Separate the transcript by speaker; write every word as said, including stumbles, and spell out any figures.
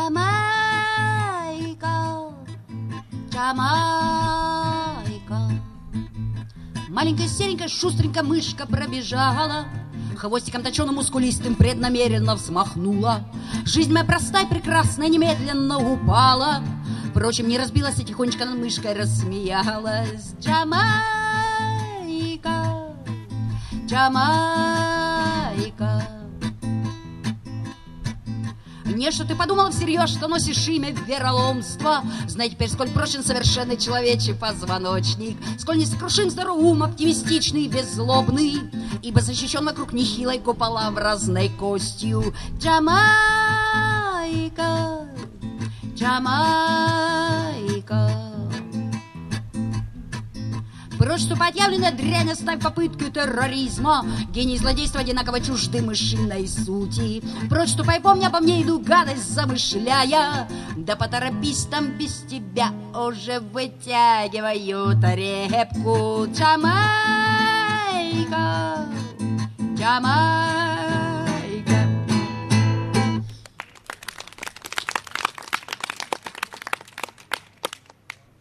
Speaker 1: Джамайка, Джамайка. Маленькая серенькая шустренькая мышка пробежала, хвостиком точеным мускулистым преднамеренно взмахнула. Жизнь моя простая и прекрасная немедленно упала. Впрочем, не разбилась, а тихонечко над мышкой рассмеялась. Джамайка, Джамайка. Не, что ты подумала всерьез, что носишь имя вероломства. Знай теперь, сколь прочен совершенный человечий позвоночник, сколь несокрушим здоровый ум, оптимистичный и беззлобный, ибо защищен вокруг нехилой куполообразной костью. Джамайка, Джамайка. Прочь ступать явленная дрянь, оставь попытку терроризма. Гений злодейства одинаково чужды мышиной сути. Прочь ступай, помни обо мне, иду гадость замышляя. Да поторопись, там без тебя уже вытягивают репку. Джамайка, Джамайка.